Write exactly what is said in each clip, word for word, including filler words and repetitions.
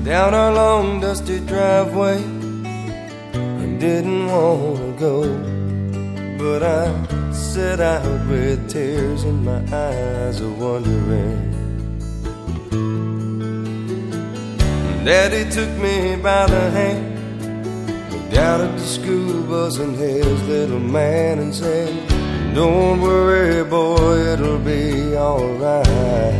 down our long dusty driveway. I didn't want to go, but I set out with tears in my eyes of wondering. Daddy took me by the hand, looked out at the school bus and his little man and said, "Don't worry, boy, it'll be alright.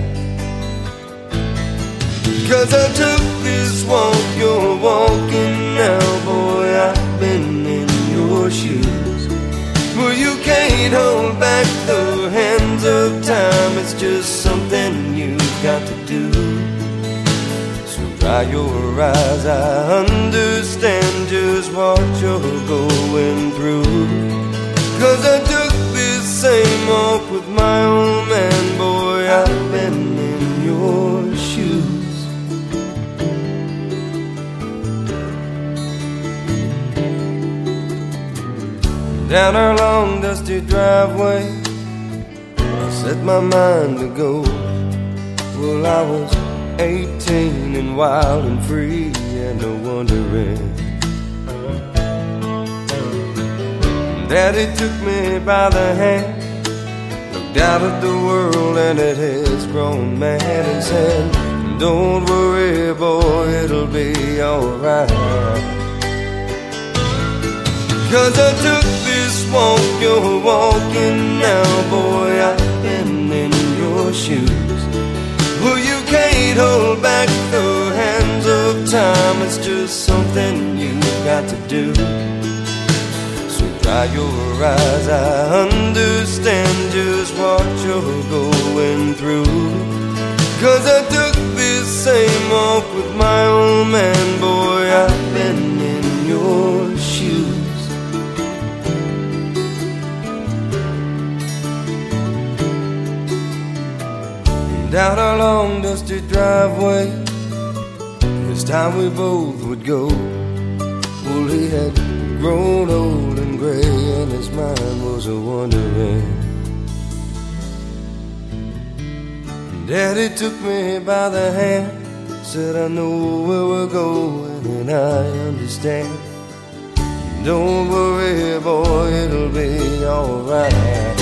'Cause I took this walk you're walking now, boy, I've been in your shoes. Well, you can't hold back the hands of time, it's just something you've got to do. So dry your eyes, I understand just what you're going through. 'Cause I took this same walk with my old man, boy, I've been in your shoes. Down our long dusty driveway, I set my mind to go. Well, I was eighteen and wild and free and no wondering. Daddy took me by the hand, looked out at the world and at his grown man and said, "Don't worry, boy, it'll be alright. 'Cause I took this walk you're walking now, boy, I've been in your shoes. Well, you can't hold back the hands of time, it's just something you've got to do. So dry your eyes, I understand just what you're going through. 'Cause I took this same walk with my old man, boy, I've been in your shoes. Down our long dusty driveway, this time we both would go. Well, he had grown old and gray and his mind was a wondering. Daddy took me by the hand, said, "I know where we're going and I understand. Don't worry, boy, it'll be alright.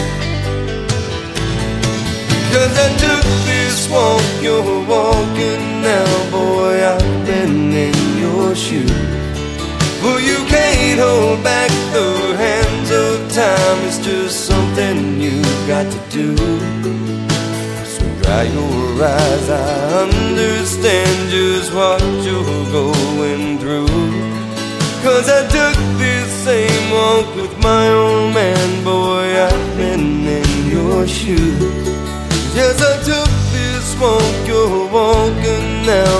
'Cause I took this walk you're walking now, boy, I've been in your shoes. Well, you can't hold back the hands of time, it's just something you've got to do. So dry your eyes, I understand just what you're going through. 'Cause I took this same walk with my old man, boy, I've been in your shoes. Yes, I took this walk you're walking now,